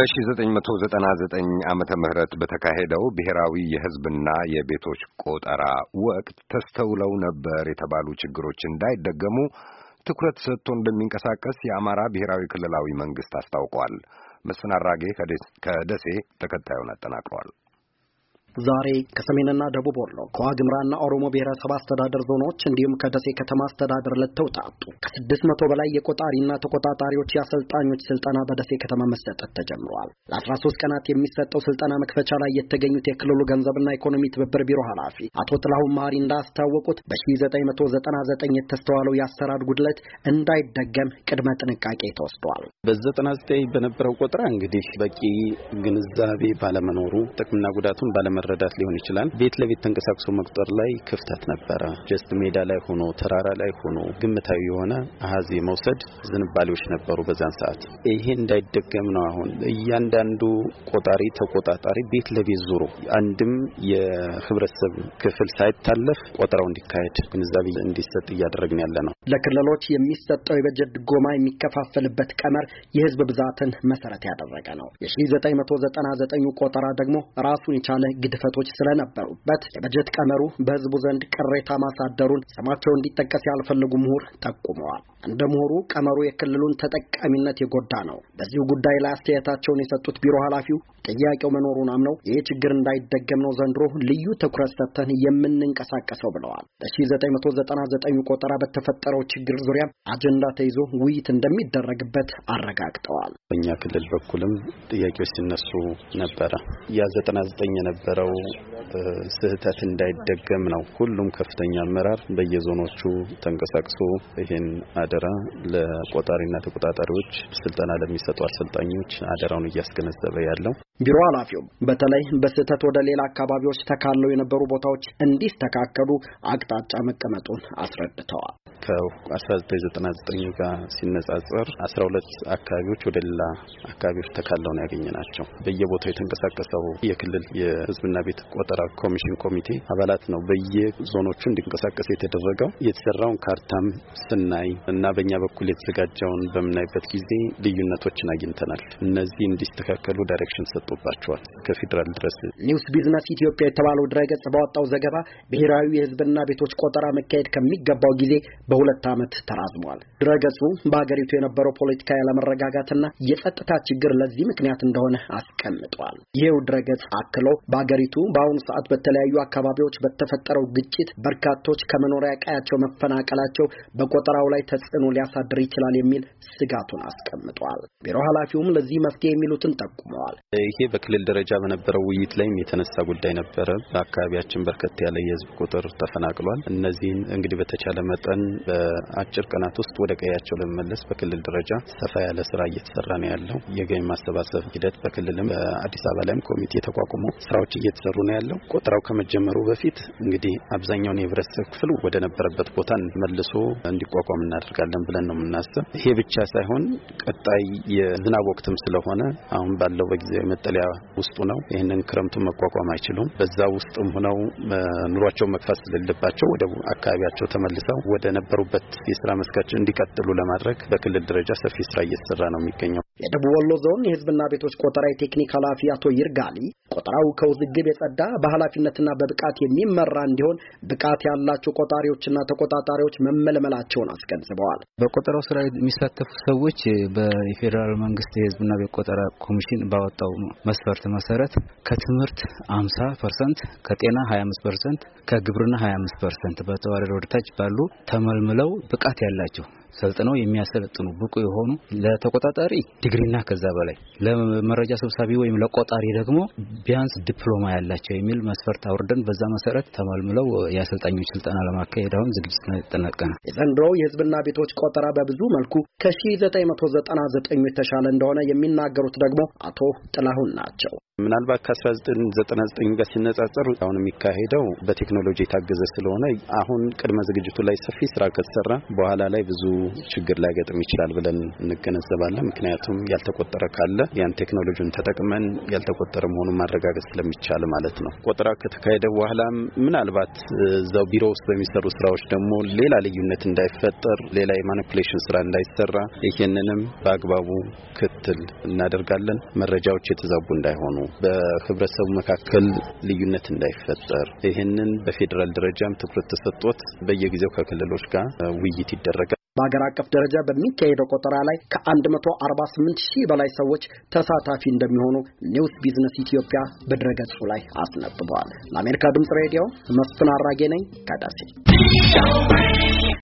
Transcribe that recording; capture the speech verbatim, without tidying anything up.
በ1999 ዓመተ ምህረት በተካሄደው ብሔራዊ የሕዝብና የቤቶች ቆጠራ ወቅት ተስተውለው ነበር የተባሉ ችግሮች እንዳይደገሙ ትኩረት ሰጥቶ እንደሚንቀሳቀስ የአማራ ብሔራዊ ክልላዊ መንግስት አስታውቋል። መስፍን አራጌ ከደሴ ተከታዩን አጠናቅሯል። ዛሬ ከሰሜንና ደቡብ ወሎ ከዋግምራና ኦሮሞ ብሔረሰብ አስተዳደር ዞኖች እንዲሁም ከደሴ ከተማ አስተዳደር ለተውጣጡ ከስድስት መቶ በላይ የቆጣሪና ተቆጣጣሪዎች የአሰልጣኞች ስልጠና በደሴ ከተማ መሰጠት ተጀምሯል። ለአስራ ሶስት ቀናት የሚሰጠው ስልጠና መክፈቻ ላይ የተገኙት የክልሉ ገንዘብና ኢኮኖሚ ትብብር ቢሮ ኃላፊ አቶ ጥላሁን ማሪ እንዳስታወቁት በ1999 የተስተዋለው የአሰራር ጉድለት እንዳይደገም ቅድመ ጥንቃቄ ተወስዷል። በ99 በነበረው ቆጠራ እንግዲህ በቂ ግንዛቤ ባለመኖሩ ጥቅምና ጉዳቱን ባለ ረዳት ሊሆን ይችላል። ቤት ለቤት ተንቀሳቅሶ መቁጠር ላይ ክፍተት ነበረ። ጀስት ሜዳ ላይ ሆኖ ተራራ ላይ ሆኖ ግምታዊ የሆነ አሃዝ መውሰድ ዝንባሌዎች ነበሩ በዛን ሰዓት። ይሄ እንዳይደገም ነው አሁን እያንዳንዱ ቆጣሪ ተቆጣጣሪ ቤት ለቤት ዞሮ አንድም የህብረተሰብ ክፍል ሳይታለፍ ቆጠራው እንዲካሄድ ግንዛቤ እንዲሰጥ እያደረግን ያለ ነው። ለክልሎች የሚሰጠው የበጀት ድጎማ የሚከፋፈልበት ቀመር የህዝብ ብዛትን መሰረት ያደረገ ነው። የ1999 ቆጠራ ደግሞ ራሱን የቻለ ግድፈቶች ስለነበሩበት የበጀት ቀመሩ በህዝቡ ዘንድ ቅሬታ ማሳደሩን ስማቸው እንዲጠቀስ ያልፈልጉ ምሁር ጠቁመዋል። እንደ ምሁሩ ቀመሩ የክልሉን ተጠቃሚነት የጎዳ ነው። በዚሁ ጉዳይ ላይ አስተያየታቸውን የሰጡት ቢሮ ኃላፊው ጥያቄው መኖሩን አምነው ይህ ችግር እንዳይደገም ነው ዘንድሮ ልዩ ትኩረት ሰጥተን የምንንቀሳቀሰው ብለዋል። በ1999 ቆጠራ በተፈጠረው ችግር ዙሪያ አጀንዳ ተይዞ ውይይት እንደሚደረግበት አረጋግጠዋል። በእኛ ክልል በኩልም ጥያቄዎች ሲነሱ ነበረ። ያ ዘጠና ዘጠኝ የነበረው ስህተት እንዳይደገም ነው ሁሉም ከፍተኛ አመራር በየዞኖቹ ተንቀሳቅሶ ይሄን አደራ ለቆጣሪና ተቆጣጣሪዎች ስልጠና ለሚሰጡ አሰልጣኞች አደራውን እያስገነዘበ ያለው ቢሮ ኃላፊው በተለይ በስህተት ወደ ሌላ አካባቢዎች ተካለው የነበሩ ቦታዎች እንዲስተካከሉ አቅጣጫ መቀመጡን አስረድተዋል። ከ1999 ጋር ሲነጻጸር አስራ ሁለት አካባቢዎች ወደ ሌላ አካባቢዎች ተካለው ነው ያገኘናቸው። በየቦታው የተንቀሳቀሰው የክልል የሕዝብና ቤት ቆጠራ ኮሚሽን ኮሚቴ አባላት ነው በየዞኖቹ እንዲንቀሳቀስ የተደረገው። የተሰራውን ካርታም ስናይ እና በእኛ በኩል የተዘጋጀውን በምናይበት ጊዜ ልዩነቶችን አግኝተናል። እነዚህ እንዲስተካከሉ ዳይሬክሽን ሰጥቶባቸዋል ከፌደራል ድረስ። ኒውስ ቢዝነስ ኢትዮጵያ የተባለው ድረገጽ ባወጣው ዘገባ ብሔራዊ የሕዝብና ቤቶች ቆጠራ መካሄድ ከሚገባው ጊዜ በሁለት ዓመት ተራዝሟል። ድረገጹ በአገሪቱ የነበረው ፖለቲካ ያለመረጋጋትና የጸጥታ ችግር ለዚህ ምክንያት እንደሆነ አስቀምጧል። ይሄው ድረገጽ አክሎ በአገሪቱ በአሁኑ ሰዓት በተለያዩ አካባቢዎች በተፈጠረው ግጭት በርካቶች ከመኖሪያ ቀያቸው መፈናቀላቸው በቆጠራው ላይ ተጽዕኖ ሊያሳድር ይችላል የሚል ስጋቱን አስቀምጧል። ቢሮ ኃላፊውም ለዚህ መፍትሄ የሚሉትን ጠቁመዋል። ይሄ በክልል ደረጃ በነበረው ውይይት ላይም የተነሳ ጉዳይ ነበረ። በአካባቢያችን በርከት ያለ የህዝብ ቁጥር ተፈናቅሏል። እነዚህን እንግዲህ በተቻለ መጠን በአጭር ቀናት ውስጥ ወደ ቀያቸው ለመመለስ በክልል ደረጃ ሰፋ ያለ ስራ እየተሰራ ነው ያለው። የገቢ ማሰባሰብ ሂደት በክልልም በአዲስ አበባ ላይም ኮሚቴ ተቋቁሞ ስራዎች እየተሰሩ ነው ያለው። ቆጠራው ከመጀመሩ በፊት እንግዲህ አብዛኛውን የህብረተሰብ ክፍል ወደ ነበረበት ቦታ መልሶ እንዲቋቋም እናደርጋለን ብለን ነው የምናስብ። ይሄ ብቻ ሳይሆን ቀጣይ የዝናብ ወቅትም ስለሆነ አሁን ባለው በጊዜያዊ መጠለያ ውስጥ ነው ይሄንን ክረምቱን መቋቋም አይችሉም። በዛ ውስጥም ሆነው ኑሯቸው መግፋት ስለሌለባቸው ወደ አካባቢያቸው ተመልሰው ወደ ነበሩበት የሥራ መስካቸው እንዲቀጥሉ ለማድረግ በክልል ደረጃ ሰፊ ስራ እየተሰራ ነው የሚገኘው። የደቡብ ወሎ ዞን የህዝብና ቤቶች ቆጠራ የቴክኒክ ኃላፊ አቶ ይርጋሊ ቆጠራው ከውዝግብ የጸዳ በኃላፊነትና በብቃት የሚመራ እንዲሆን ብቃት ያላቸው ቆጣሪዎችና ተቆጣጣሪዎች መመልመላቸውን አስገንዝበዋል። በቆጠራው ስራ የሚሳተፉ ሰዎች በፌደራል መንግስት የህዝብና ቤት ቆጠራ ኮሚሽን ባወጣው መስፈርት መሰረት ከትምህርት አምሳ ፐርሰንት፣ ከጤና ሀያ አምስት ፐርሰንት፣ ከግብርና ሀያ አምስት ፐርሰንት በተዋረደ ወደታች ባሉ ተመልምለው ብቃት ያላቸው ሰልጥነው የሚያሰለጥኑ ብቁ የሆኑ ለተቆጣጣሪ ዲግሪና ከዛ በላይ ለመረጃ ሰብሳቢ ወይም ለቆጣሪ ደግሞ ቢያንስ ዲፕሎማ ያላቸው የሚል መስፈርት አውርደን በዛ መሰረት ተመልምለው የአሰልጣኞች ስልጠና ለማካሄድ አሁን ዝግጅት ተጠናቀቀ። የዘንድሮው የህዝብና ቤቶች ቆጠራ በብዙ መልኩ ከ1999 የተሻለ እንደሆነ የሚናገሩት ደግሞ አቶ ጥላሁን ናቸው። ምናልባት ከ1999 ጋር ሲነጻጸር አሁን የሚካሄደው በቴክኖሎጂ የታገዘ ስለሆነ አሁን ቅድመ ዝግጅቱ ላይ ሰፊ ስራ ከተሰራ በኋላ ላይ ብዙ ችግር ላይ ገጥም ይችላል ብለን እንገነዘባለን። ምክንያቱም ያልተቆጠረ ካለ ያን ቴክኖሎጂን ተጠቅመን ያልተቆጠረ መሆኑን ማረጋገጥ ስለሚቻል ማለት ነው። ቆጠራ ከተካሄደ በኋላ ምናልባት እዛው ቢሮ ውስጥ በሚሰሩ ስራዎች ደግሞ ሌላ ልዩነት እንዳይፈጠር፣ ሌላ የማኒፑሌሽን ስራ እንዳይሰራ ይሄንንም በአግባቡ ክትል እናደርጋለን። መረጃዎች የተዛቡ እንዳይሆኑ በህብረተሰቡ መካከል ልዩነት እንዳይፈጠር ይሄንን በፌደራል ደረጃም ትኩረት ተሰጥቶት በየጊዜው ከክልሎች ጋር ውይይት ይደረጋል። በአገር አቀፍ ደረጃ በሚካሄደው ቆጠራ ላይ ከ148 ሺህ በላይ ሰዎች ተሳታፊ እንደሚሆኑ ኒውስ ቢዝነስ ኢትዮጵያ በድረገጹ ላይ አስነብቧል። ለአሜሪካ ድምጽ ሬዲዮ መስፍን አራጌ ነኝ ከደሴ።